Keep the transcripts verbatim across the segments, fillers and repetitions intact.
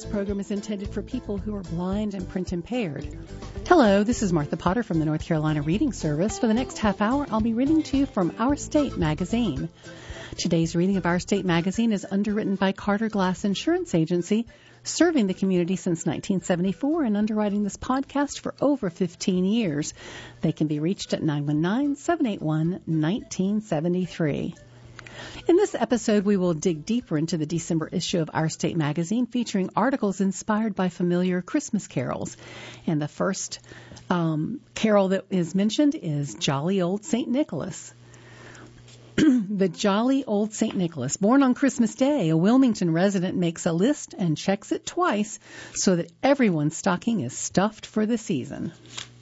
This program is intended for people who are blind and print impaired. Hello, this is Martha Potter from the North Carolina Reading Service. For the next half hour, I'll be reading to you from Our State magazine. Today's reading of Our State magazine is underwritten by Carter Glass Insurance Agency, serving the community since nineteen seventy-four and underwriting this podcast for over fifteen years. They can be reached at nine one nine, seven eight one, one nine seven three. In this episode, we will dig deeper into the December issue of Our State magazine, featuring articles inspired by familiar Christmas carols. And the first um, carol that is mentioned is Jolly Old Saint Nicholas. The Jolly Old Saint Nicholas. Born on Christmas Day, a Wilmington resident makes a list and checks it twice so that everyone's stocking is stuffed for the season.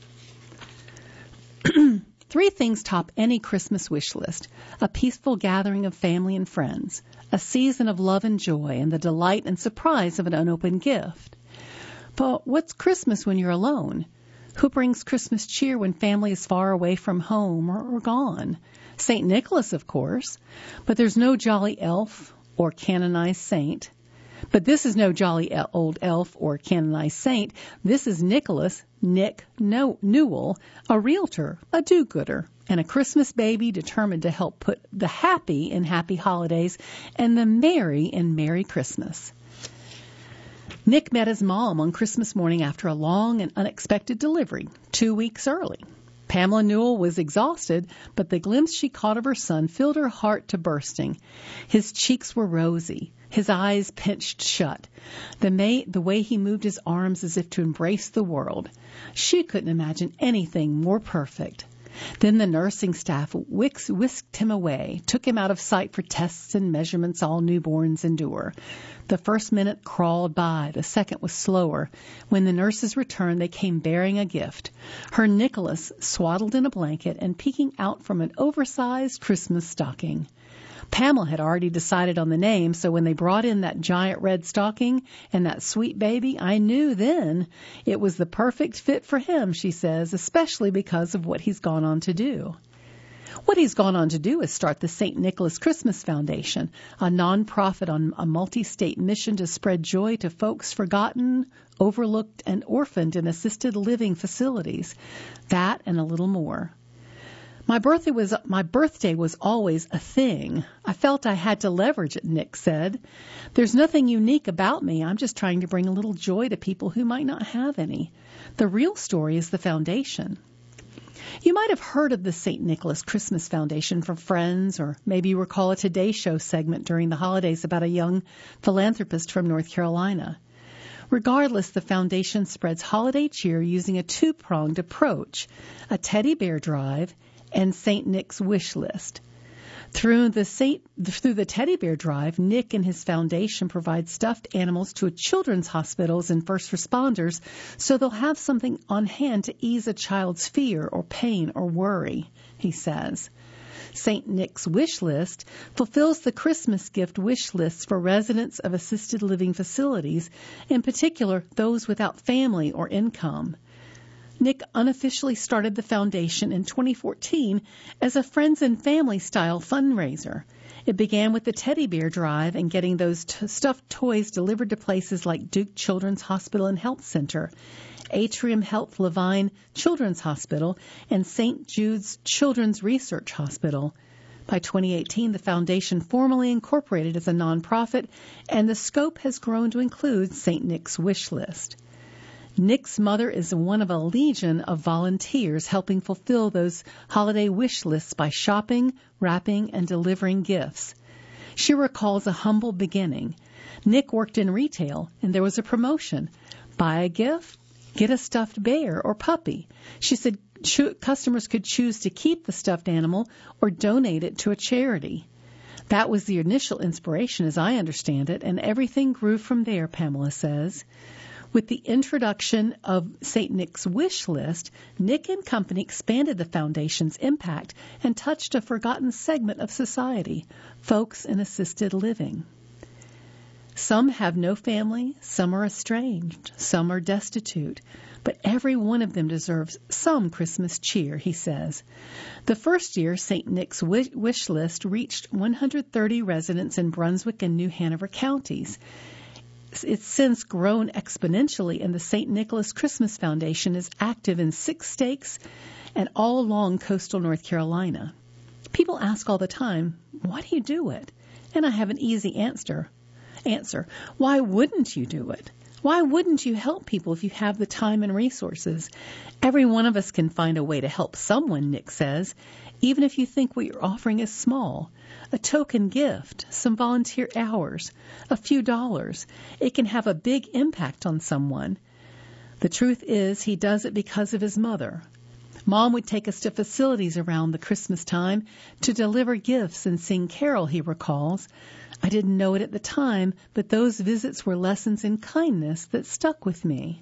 Three things top any Christmas wish list: a peaceful gathering of family and friends, a season of love and joy, and the delight and surprise of an unopened gift. But what's Christmas when you're alone? Who brings Christmas cheer when family is far away from home or, or gone? Saint Nicholas, of course, but there's no jolly elf or canonized saint. But this is no jolly el- old elf or canonized saint. This is Nicholas, Nick no- Newell, a realtor, a do-gooder, and a Christmas baby determined to help put the happy in happy holidays and the merry in Merry Christmas. Nick met his mom on Christmas morning after a long and unexpected delivery, two weeks early. Pamela Newell was exhausted, but the glimpse she caught of her son filled her heart to bursting. His cheeks were rosy, his eyes pinched shut, the, may, the way he moved his arms as if to embrace the world. She couldn't imagine anything more perfect. Then the nursing staff whisked, whisked him away, took him out of sight for tests and measurements all newborns endure. The first minute crawled by, the second was slower. When the nurses returned, they came bearing a gift. Her Nicholas, swaddled in a blanket and peeking out from an oversized Christmas stocking. Pamela had already decided on the name, so when they brought in that giant red stocking and that sweet baby, I knew then it was the perfect fit for him, she says, especially because of what he's gone on to do. What he's gone on to do is start the Saint Nicholas Christmas Foundation, a nonprofit on a multi-state mission to spread joy to folks forgotten, overlooked, and orphaned in assisted living facilities. That and a little more. My birthday was my birthday was always a thing. I felt I had to leverage it, Nick said. There's nothing unique about me. I'm just trying to bring a little joy to people who might not have any. The real story is the foundation. You might have heard of the Saint Nicholas Christmas Foundation from friends, or maybe you recall a Today Show segment during the holidays about a young philanthropist from North Carolina. Regardless, the foundation spreads holiday cheer using a two-pronged approach, a teddy bear drive and Saint Nick's wish list. Through the Saint, through the teddy bear drive, Nick and his foundation provide stuffed animals to children's hospitals and first responders so they'll have something on hand to ease a child's fear or pain or worry, he says. Saint Nick's wish list fulfills the Christmas gift wish lists for residents of assisted living facilities, in particular those without family or income. Nick unofficially started the foundation in twenty fourteen as a friends and family style fundraiser. It began with the teddy bear drive and getting those t- stuffed toys delivered to places like Duke Children's Hospital and Health Center, Atrium Health Levine Children's Hospital, and Saint Jude's Children's Research Hospital. By twenty eighteen, the foundation formally incorporated as a nonprofit, and the scope has grown to include Saint Nick's wish list. Nick's mother is one of a legion of volunteers helping fulfill those holiday wish lists by shopping, wrapping, and delivering gifts. She recalls a humble beginning. Nick worked in retail, and there was a promotion. Buy a gift, get a stuffed bear or puppy. She said cho- customers could choose to keep the stuffed animal or donate it to a charity. That was the initial inspiration, as I understand it, and everything grew from there, Pamela says. With the introduction of Saint Nick's wish list, Nick and Company expanded the foundation's impact and touched a forgotten segment of society, folks in assisted living. Some have no family, some are estranged, some are destitute, but every one of them deserves some Christmas cheer, he says. The first year, Saint Nick's wish list reached one hundred thirty residents in Brunswick and New Hanover counties. It's since grown exponentially, and the Saint Nicholas Christmas Foundation is active in six states and all along coastal North Carolina. People ask all the time, why do you do it? And I have an easy answer. Answer, why wouldn't you do it? Why wouldn't you help people if you have the time and resources? Every one of us can find a way to help someone, Nick says, even if you think what you're offering is small. A token gift, some volunteer hours, a few dollars. It can have a big impact on someone. The truth is, he does it because of his mother. Mom would take us to facilities around the Christmas time to deliver gifts and sing carol, he recalls. I didn't know it at the time, but those visits were lessons in kindness that stuck with me.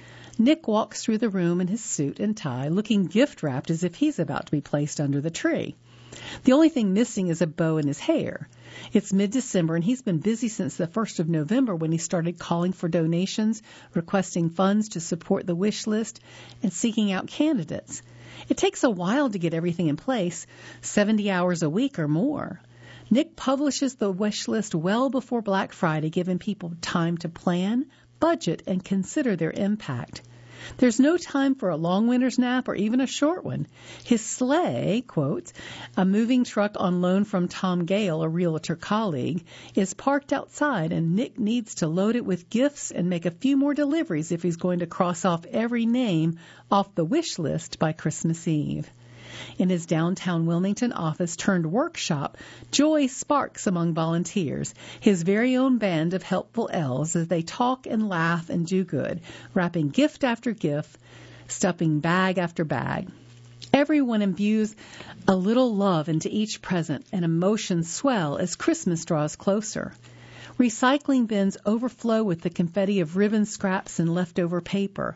Nick walks through the room in his suit and tie, looking gift-wrapped as if he's about to be placed under the tree. The only thing missing is a bow in his hair. It's mid-December, and he's been busy since the first of November when he started calling for donations, requesting funds to support the wish list, and seeking out candidates. It takes a while to get everything in place, seventy hours a week or more. Nick publishes the wish list well before Black Friday, giving people time to plan, budget, and consider their impact. There's no time for a long winter's nap or even a short one. His sleigh, quote, a moving truck on loan from Tom Gale, a realtor colleague, is parked outside, and Nick needs to load it with gifts and make a few more deliveries if he's going to cross off every name off the wish list by Christmas Eve. In his downtown Wilmington office turned workshop, joy sparks among volunteers, his very own band of helpful elves as they talk and laugh and do good, wrapping gift after gift, stuffing bag after bag. Everyone imbues a little love into each present, and emotions swell as Christmas draws closer. Recycling bins overflow with the confetti of ribbon scraps and leftover paper.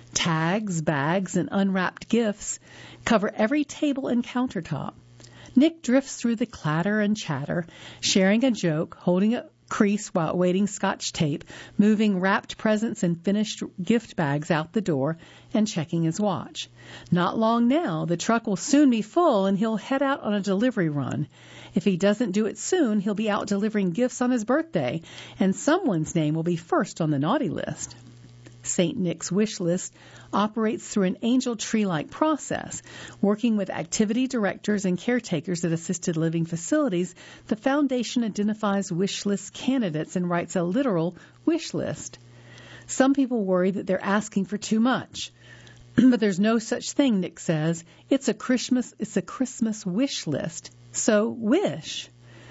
Tags, bags, and unwrapped gifts cover every table and countertop. Nick drifts through the clatter and chatter, sharing a joke, holding a crease while waiting Scotch tape, moving wrapped presents and finished gift bags out the door, and checking his watch. Not long now, the truck will soon be full, and he'll head out on a delivery run. If he doesn't do it soon, he'll be out delivering gifts on his birthday, and someone's name will be first on the naughty list. Saint Nick's wish list operates through an angel tree-like process. Working with activity directors and caretakers at assisted living facilities, the foundation identifies wish list candidates and writes a literal wish list. Some people worry that they're asking for too much. But there's no such thing, Nick says. It's a Christmas, it's a Christmas wish list. So wish.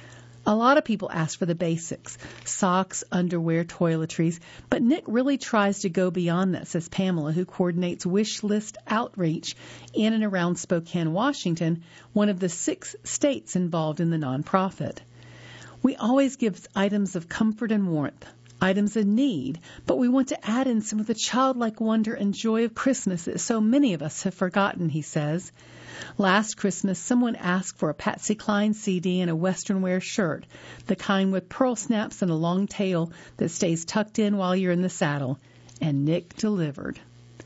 A lot of people ask for the basics, socks, underwear, toiletries, but Nick really tries to go beyond that, says Pamela, who coordinates wish list outreach in and around Spokane, Washington, one of the six states involved in the nonprofit. We always give items of comfort and warmth, items of need, but we want to add in some of the childlike wonder and joy of Christmas that so many of us have forgotten, he says. Last Christmas, someone asked for a Patsy Cline C D and a Western wear shirt, the kind with pearl snaps and a long tail that stays tucked in while you're in the saddle, and Nick delivered.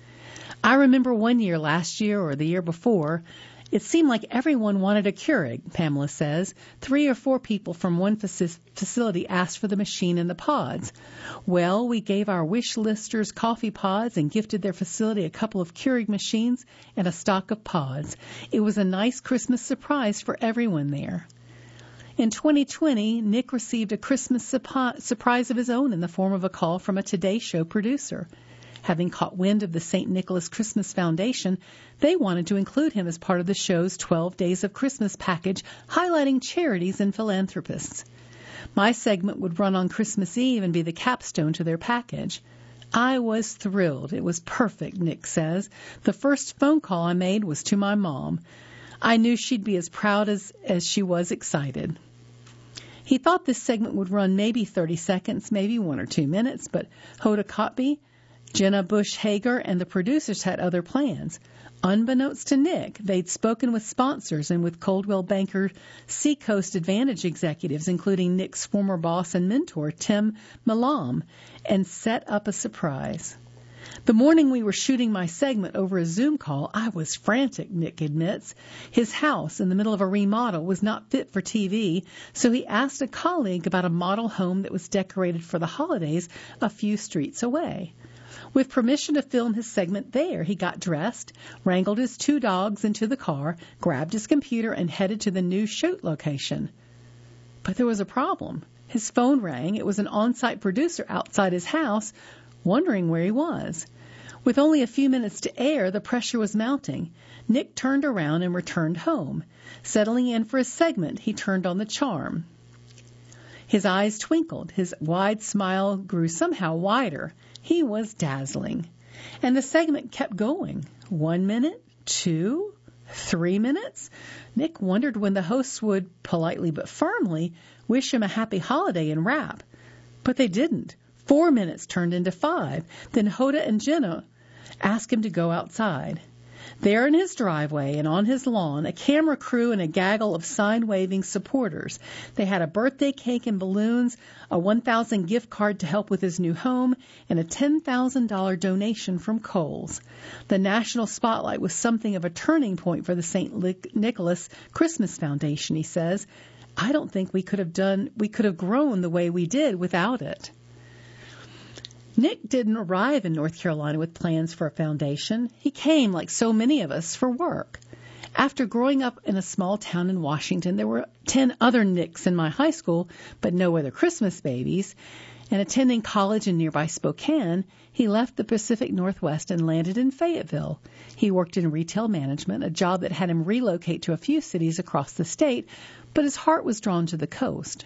I remember one year last year or the year before, it seemed like everyone wanted a Keurig, Pamela says. Three or four people from one faci- facility asked for the machine and the pods. Well, we gave our wish listers coffee pods and gifted their facility a couple of Keurig machines and a stock of pods. It was a nice Christmas surprise for everyone there. In twenty twenty, Nick received a Christmas sup- surprise of his own in the form of a call from a Today Show producer. Having caught wind of the Saint Nicholas Christmas Foundation, they wanted to include him as part of the show's twelve Days of Christmas package, highlighting charities and philanthropists. My segment would run on Christmas Eve and be the capstone to their package. I was thrilled. It was perfect, Nick says. The first phone call I made was to my mom. I knew she'd be as proud as, as she was excited. He thought this segment would run maybe thirty seconds, maybe one or two minutes, but Hoda Kotb, Jenna Bush Hager, and the producers had other plans. Unbeknownst to Nick, they'd spoken with sponsors and with Coldwell Banker Seacoast Advantage executives, including Nick's former boss and mentor, Tim Milam, and set up a surprise. The morning we were shooting my segment over a Zoom call, I was frantic, Nick admits. His house in the middle of a remodel was not fit for T V, so he asked a colleague about a model home that was decorated for the holidays a few streets away. With permission to film his segment there, he got dressed, wrangled his two dogs into the car, grabbed his computer, and headed to the new shoot location. But there was a problem. His phone rang. It was an on-site producer outside his house, wondering where he was. With only a few minutes to air, the pressure was mounting. Nick turned around and returned home. Settling in for his segment, he turned on the charm. His eyes twinkled. His wide smile grew somehow wider. He was dazzling. And the segment kept going. One minute, two, three minutes. Nick wondered when the hosts would, politely but firmly, wish him a happy holiday and wrap. But they didn't. Four minutes turned into five. Then Hoda and Jenna asked him to go outside. There in his driveway and on his lawn, a camera crew and a gaggle of sign-waving supporters. They had a birthday cake and balloons, a one thousand dollars gift card to help with his new home, and a ten thousand dollars donation from Kohl's. The national spotlight was something of a turning point for the Saint Nicholas Christmas Foundation, he says. I don't think we could have done, we could have grown the way we did without it. Nick didn't arrive in North Carolina with plans for a foundation. He came, like so many of us, for work. After growing up in a small town in Washington, there were ten other Nicks in my high school, but no other Christmas babies. And attending college in nearby Spokane, he left the Pacific Northwest and landed in Fayetteville. He worked in retail management, a job that had him relocate to a few cities across the state, but his heart was drawn to the coast.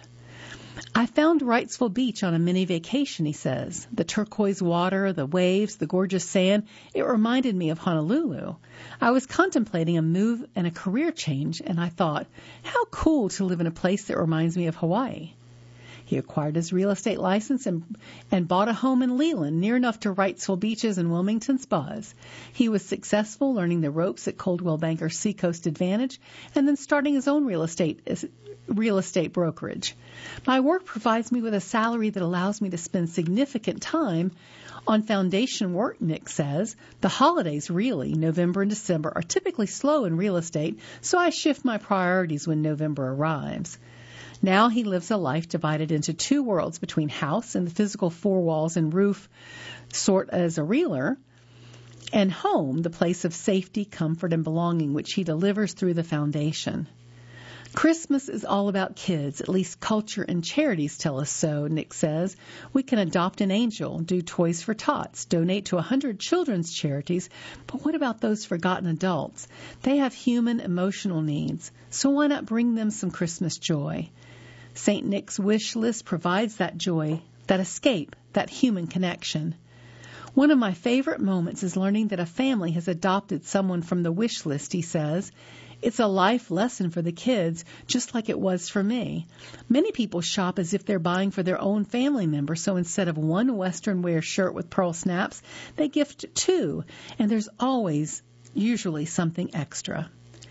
I found Wrightsville Beach on a mini vacation, he says. The turquoise water, the waves, the gorgeous sand, it reminded me of Honolulu. I was contemplating a move and a career change, and I thought, how cool to live in a place that reminds me of Hawaii. He acquired his real estate license and, and bought a home in Leland, near enough to Wrightsville Beaches and Wilmington Spas. He was successful, learning the ropes at Coldwell Banker Seacoast Advantage, and then starting his own real estate real estate brokerage. My work provides me with a salary that allows me to spend significant time on foundation work, Nick says. The holidays, really, November and December, are typically slow in real estate, so I shift my priorities when November arrives. Now he lives a life divided into two worlds between house and the physical four walls and roof, sort as a realtor, and home, the place of safety, comfort, and belonging, which he delivers through the foundation. Christmas is all about kids, at least culture and charities tell us so, Nick says. We can adopt an angel, do Toys for Tots, donate to a hundred children's charities, but what about those forgotten adults? They have human emotional needs, so why not bring them some Christmas joy? Saint Nick's wish list provides that joy, that escape, that human connection. One of my favorite moments is learning that a family has adopted someone from the wish list, he says. It's a life lesson for the kids, just like it was for me. Many people shop as if they're buying for their own family member, so instead of one Western wear shirt with pearl snaps, they gift two, and there's always, usually, something extra.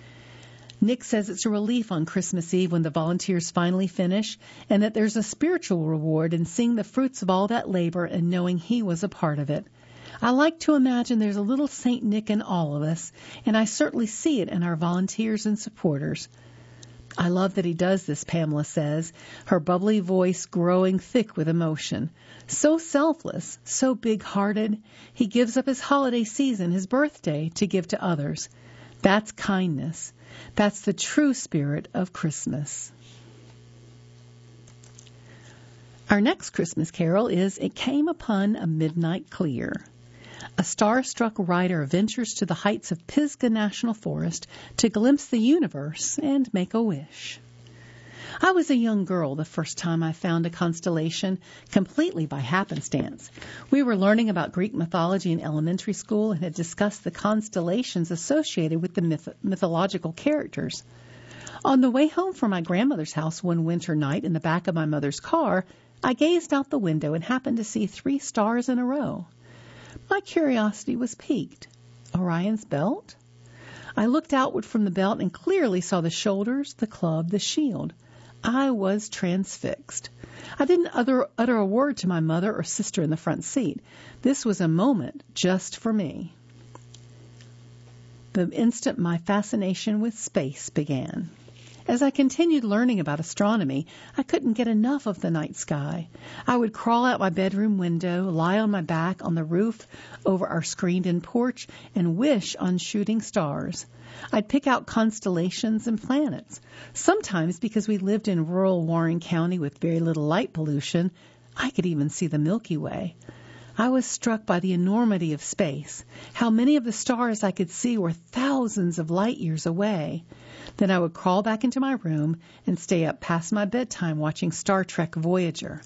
Nick says it's a relief on Christmas Eve when the volunteers finally finish, and that there's a spiritual reward in seeing the fruits of all that labor and knowing he was a part of it. I like to imagine there's a little Saint Nick in all of us, and I certainly see it in our volunteers and supporters. I love that he does this, Pamela says, her bubbly voice growing thick with emotion. So selfless, so big-hearted, he gives up his holiday season, his birthday, to give to others. That's kindness. That's the true spirit of Christmas. Our next Christmas carol is It Came Upon a Midnight Clear. A star-struck rider ventures to the heights of Pisgah National Forest to glimpse the universe and make a wish. I was a young girl the first time I found a constellation, completely by happenstance. We were learning about Greek mythology in elementary school and had discussed the constellations associated with the myth- mythological characters. On the way home from my grandmother's house one winter night in the back of my mother's car, I gazed out the window and happened to see three stars in a row. My curiosity was piqued. Orion's belt? I looked outward from the belt and clearly saw the shoulders, the club, the shield. I was transfixed. I didn't utter, utter a word to my mother or sister in the front seat. This was a moment just for me. The instant my fascination with space began. As I continued learning about astronomy, I couldn't get enough of the night sky. I would crawl out my bedroom window, lie on my back on the roof over our screened-in porch, and wish on shooting stars. I'd pick out constellations and planets. Sometimes, because we lived in rural Warren County with very little light pollution, I could even see the Milky Way. I was struck by the enormity of space. How many of the stars I could see were thousands of light years away. Then I would crawl back into my room and stay up past my bedtime watching Star Trek Voyager.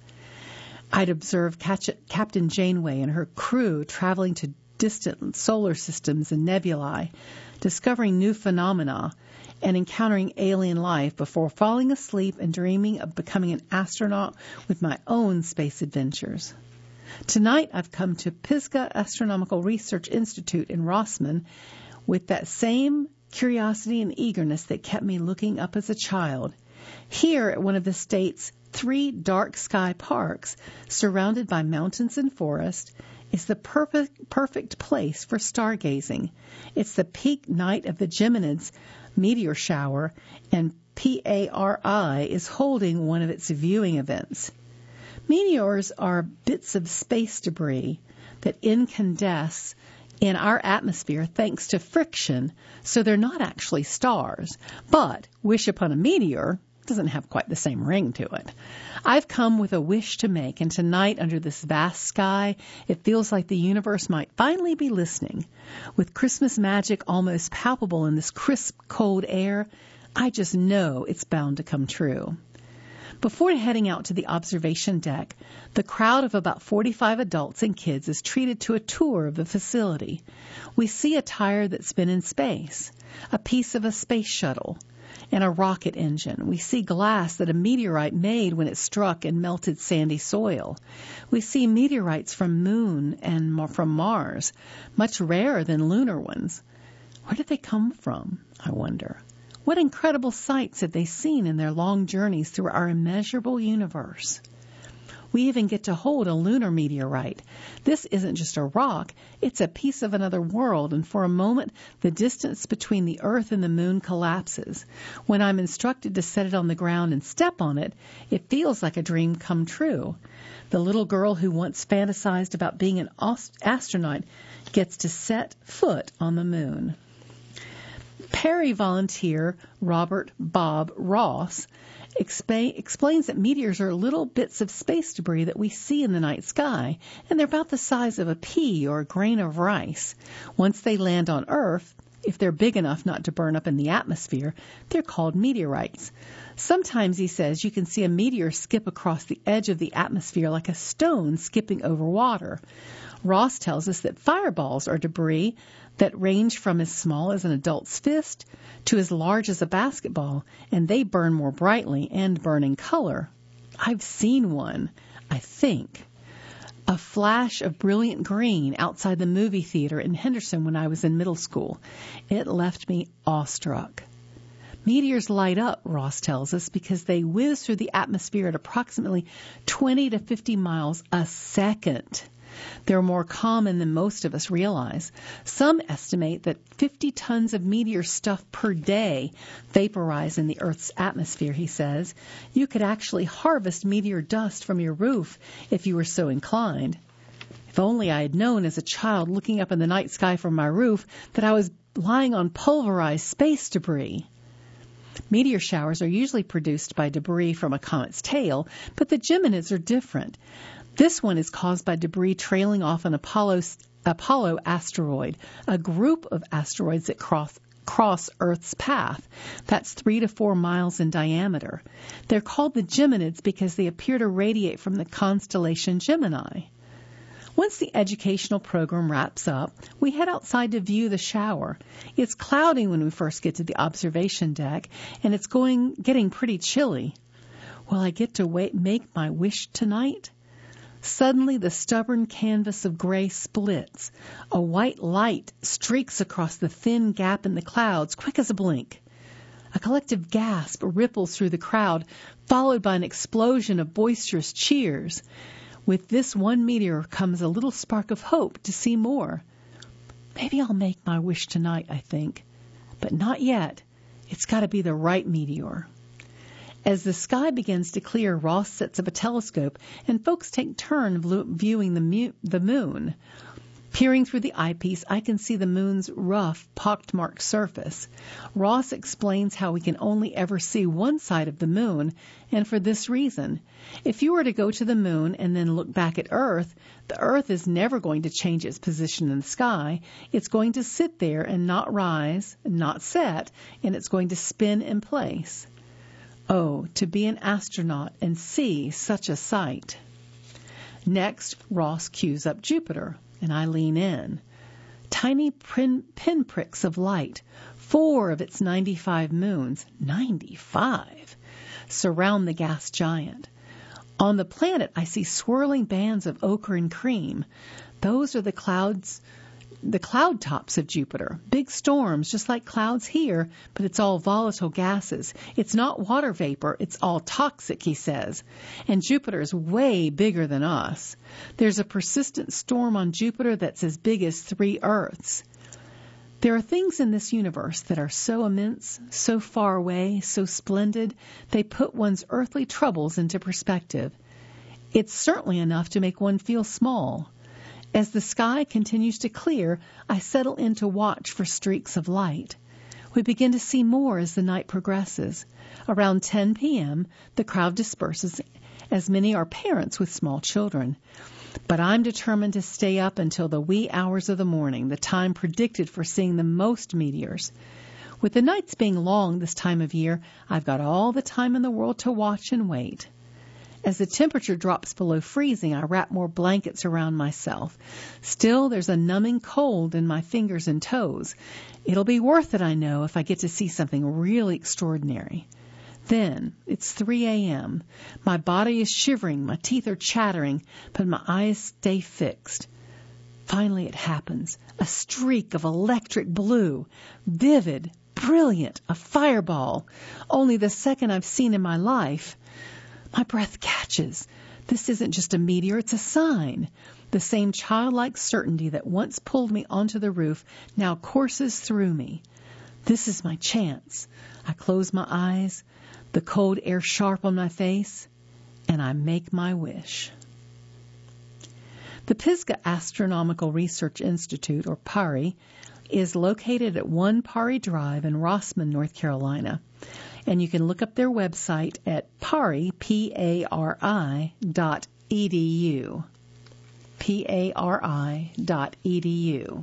I'd observe Captain Janeway and her crew traveling to distant solar systems and nebulae, discovering new phenomena, and encountering alien life before falling asleep and dreaming of becoming an astronaut with my own space adventures. Tonight I've come to Pisgah Astronomical Research Institute in Rossman with that same curiosity and eagerness that kept me looking up as a child. Here at one of the state's three dark sky parks, surrounded by mountains and forest, is the perfect, perfect place for stargazing. It's the peak night of the Geminids meteor shower, and P A R I is holding one of its viewing events. Meteors are bits of space debris that incandesce in our atmosphere thanks to friction, so they're not actually stars. But wish upon a meteor doesn't have quite the same ring to it. I've come with a wish to make, and tonight under this vast sky, it feels like the universe might finally be listening. With Christmas magic almost palpable in this crisp, cold air, I just know it's bound to come true. Before heading out to the observation deck, the crowd of about forty-five adults and kids is treated to a tour of the facility. We see a tire that's been in space, a piece of a space shuttle, and a rocket engine. We see glass that a meteorite made when it struck and melted sandy soil. We see meteorites from Moon and from Mars, much rarer than lunar ones. Where did they come from, I wonder? What incredible sights have they seen in their long journeys through our immeasurable universe? We even get to hold a lunar meteorite. This isn't just a rock, it's a piece of another world, and for a moment the distance between the Earth and the Moon collapses. When I'm instructed to set it on the ground and step on it, it feels like a dream come true. The little girl who once fantasized about being an astronaut gets to set foot on the Moon. Perry volunteer Robert Bob Ross expa- explains that meteors are little bits of space debris that we see in the night sky, and they're about the size of a pea or a grain of rice. Once they land on Earth, if they're big enough not to burn up in the atmosphere, they're called meteorites. Sometimes, he says, you can see a meteor skip across the edge of the atmosphere like a stone skipping over water. Ross tells us that fireballs are debris that range from as small as an adult's fist to as large as a basketball, and they burn more brightly and burn in color. I've seen one, I think, a flash of brilliant green outside the movie theater in Henderson when I was in middle school. It left me awestruck. Meteors light up, Ross tells us, because they whiz through the atmosphere at approximately twenty to fifty miles a second. They're more common than most of us realize. Some estimate that fifty tons of meteor stuff per day vaporize in the Earth's atmosphere, he says. You could actually harvest meteor dust from your roof if you were so inclined. If only I had known as a child looking up in the night sky from my roof that I was lying on pulverized space debris. Meteor showers are usually produced by debris from a comet's tail, but the Geminids are different. This one is caused by debris trailing off an Apollo, Apollo asteroid, a group of asteroids that cross, cross Earth's path. That's three to four miles in diameter. They're called the Geminids because they appear to radiate from the constellation Gemini. Once the educational program wraps up, we head outside to view the shower. It's cloudy when we first get to the observation deck, and it's going getting pretty chilly. Will I get to wait, make my wish tonight? Suddenly, the stubborn canvas of gray splits. A white light streaks across the thin gap in the clouds, quick as a blink. A collective gasp ripples through the crowd, followed by an explosion of boisterous cheers. With this one meteor comes a little spark of hope to see more. Maybe I'll make my wish tonight, I think. But not yet. It's got to be the right meteor. As the sky begins to clear, Ross sets up a telescope, and folks take turn viewing the, mu- the moon. Peering through the eyepiece, I can see the moon's rough, pockmarked surface. Ross explains how we can only ever see one side of the moon, and for this reason. If you were to go to the moon and then look back at Earth, the Earth is never going to change its position in the sky. It's going to sit there and not rise, not set, and it's going to spin in place. Oh, to be an astronaut and see such a sight. Next, Ross cues up Jupiter, and I lean in. Tiny pin, pinpricks of light, four of its ninety-five moons, ninety-five, surround the gas giant. On the planet, I see swirling bands of ochre and cream. Those are the clouds, the cloud tops of Jupiter. Big storms, just like clouds here, but it's all volatile gases. It's not water vapor. It's all toxic, he says. And Jupiter is way bigger than us. There's a persistent storm on Jupiter that's as big as three Earths. There are things in this universe that are so immense, so far away, so splendid, they put one's earthly troubles into perspective. It's certainly enough to make one feel small. As the sky continues to clear, I settle in to watch for streaks of light. We begin to see more as the night progresses. Around ten p.m., the crowd disperses, as many are parents with small children. But I'm determined to stay up until the wee hours of the morning, the time predicted for seeing the most meteors. With the nights being long this time of year, I've got all the time in the world to watch and wait. As the temperature drops below freezing, I wrap more blankets around myself. Still, there's a numbing cold in my fingers and toes. It'll be worth it, I know, if I get to see something really extraordinary. Then, it's three a.m. My body is shivering, my teeth are chattering, but my eyes stay fixed. Finally, it happens. A streak of electric blue. Vivid, brilliant, a fireball. Only the second I've seen in my life. My breath catches. This isn't just a meteor, it's a sign. The same childlike certainty that once pulled me onto the roof now courses through me. This is my chance. I close my eyes, the cold air sharp on my face, and I make my wish. The Pisgah Astronomical Research Institute, or PARI, is located at one Pari Drive in Rossman, North Carolina. And you can look up their website at pari, P A R I, dot E D U. P A R I dot E D U.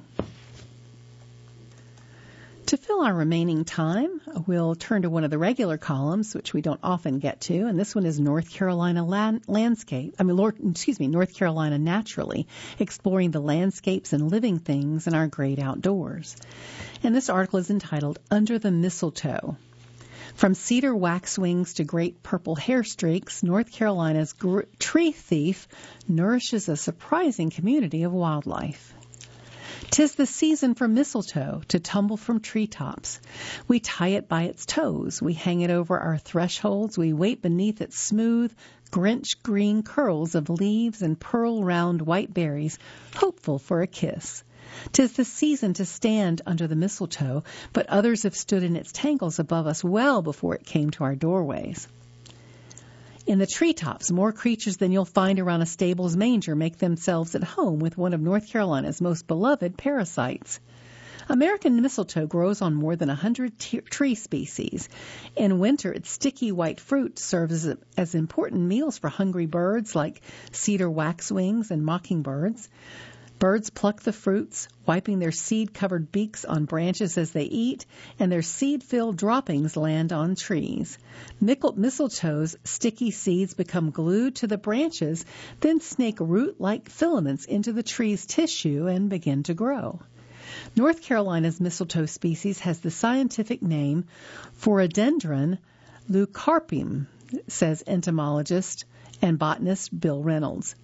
To fill our remaining time, we'll turn to one of the regular columns, which we don't often get to, and this one is North Carolina land- landscape. I mean, Lord, excuse me, North Carolina naturally, exploring the landscapes and living things in our great outdoors. And this article is entitled Under the Mistletoe. From cedar waxwings to great purple hair streaks, North Carolina's gr- tree thief nourishes a surprising community of wildlife. 'Tis the season for mistletoe to tumble from treetops. We tie it by its toes. We hang it over our thresholds. We wait beneath its smooth, Grinch green curls of leaves and pearl-round white berries, hopeful for a kiss. 'Tis the season to stand under the mistletoe, but others have stood in its tangles above us well before it came to our doorways. In the treetops, more creatures than you'll find around a stable's manger make themselves at home with one of North Carolina's most beloved parasites. American mistletoe grows on more than a hundred t- tree species. In winter, its sticky white fruit serves as, as important meals for hungry birds like cedar waxwings and mockingbirds. Birds pluck the fruits, wiping their seed-covered beaks on branches as they eat, and their seed-filled droppings land on trees. Mistletoe's sticky seeds become glued to the branches, then snake root-like filaments into the tree's tissue and begin to grow. North Carolina's mistletoe species has the scientific name Phoradendron leucarpum, says entomologist and botanist Bill Reynolds.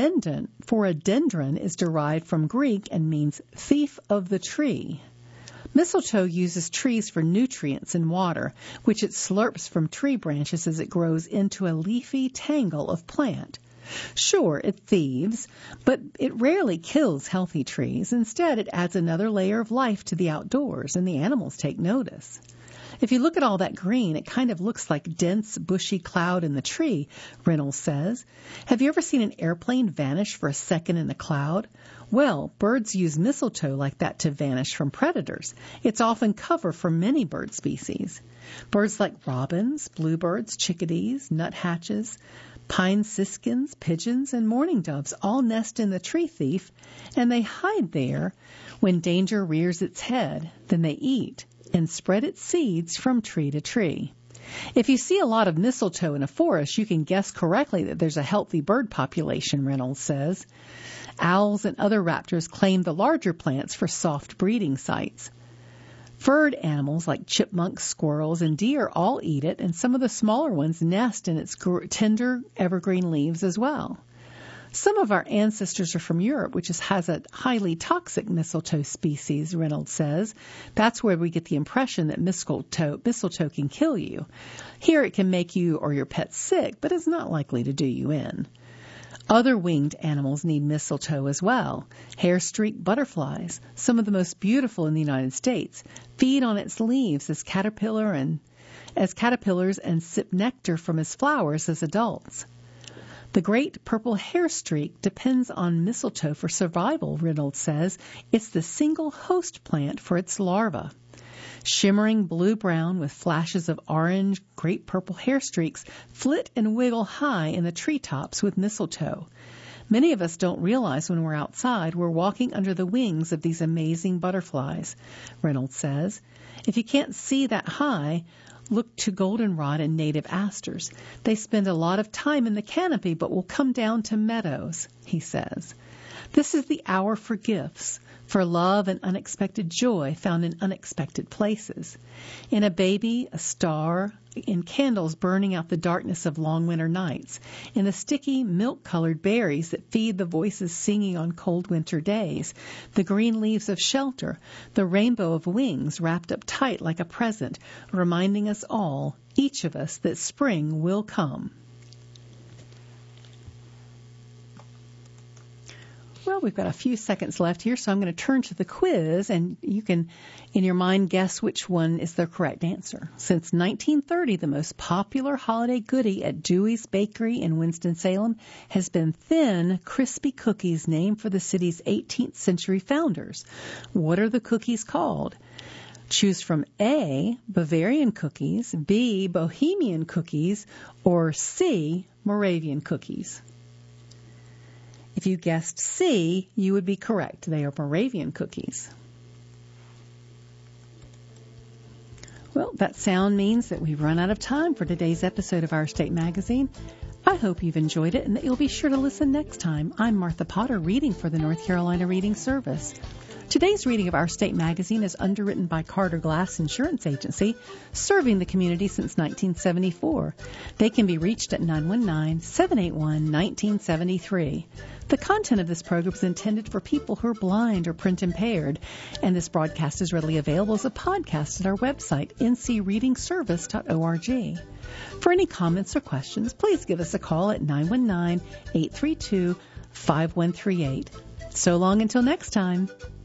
Phoradendron, phoradendron is derived from Greek and means thief of the tree. Mistletoe uses trees for nutrients and water, which it slurps from tree branches as it grows into a leafy tangle of plant. Sure, it thieves, but it rarely kills healthy trees. Instead, it adds another layer of life to the outdoors, and the animals take notice. If you look at all that green, it kind of looks like dense, bushy cloud in the tree, Reynolds says. Have you ever seen an airplane vanish for a second in a cloud? Well, birds use mistletoe like that to vanish from predators. It's often cover for many bird species. Birds like robins, bluebirds, chickadees, nuthatches, pine siskins, pigeons, and mourning doves all nest in the tree thief, and they hide there when danger rears its head. Then they eat and spread its seeds from tree to tree. If you see a lot of mistletoe in a forest, you can guess correctly that there's a healthy bird population, Reynolds says. Owls and other raptors claim the larger plants for soft breeding sites. Furred animals like chipmunks, squirrels, and deer all eat it, and some of the smaller ones nest in its gr- tender evergreen leaves as well. Some of our ancestors are from Europe, which is, has a highly toxic mistletoe species, Reynolds says. That's where we get the impression that mistletoe, mistletoe can kill you. Here it can make you or your pet sick, but it's not likely to do you in. Other winged animals need mistletoe as well. Hair-streaked butterflies, some of the most beautiful in the United States, feed on its leaves as caterpillar and as caterpillars and sip nectar from its flowers as adults. The great purple hair streak depends on mistletoe for survival, Reynolds says. It's the single host plant for its larva. Shimmering blue-brown with flashes of orange, great purple hair streaks flit and wiggle high in the treetops with mistletoe. Many of us don't realize when we're outside we're walking under the wings of these amazing butterflies, Reynolds says. If you can't see that high, look to goldenrod and native asters. They spend a lot of time in the canopy but will come down to meadows, he says. This is the hour for gifts, for love and unexpected joy found in unexpected places. In a baby, a star, in candles burning out the darkness of long winter nights, in the sticky, milk-colored berries that feed the voices singing on cold winter days, the green leaves of shelter, the rainbow of wings wrapped up tight like a present, reminding us all, each of us, that spring will come. Well, we've got a few seconds left here, so I'm going to turn to the quiz, and you can, in your mind, guess which one is the correct answer. Since nineteen thirty, the most popular holiday goodie at Dewey's Bakery in Winston-Salem has been thin, crispy cookies named for the city's eighteenth century founders. What are the cookies called? Choose from A, Bavarian cookies, B, Bohemian cookies, or C, Moravian cookies. If you guessed C, you would be correct. They are Moravian cookies. Well, that sound means that we've run out of time for today's episode of Our State Magazine. I hope you've enjoyed it and that you'll be sure to listen next time. I'm Martha Potter, reading for the North Carolina Reading Service. Today's reading of Our State Magazine is underwritten by Carter Glass Insurance Agency, serving the community since nineteen seventy-four. They can be reached at nine one nine, seven eight one, one nine seven three. The content of this program is intended for people who are blind or print impaired, and this broadcast is readily available as a podcast at our website, n c reading service dot org. For any comments or questions, please give us a call at nine one nine, eight three two, five one three eight. So long until next time.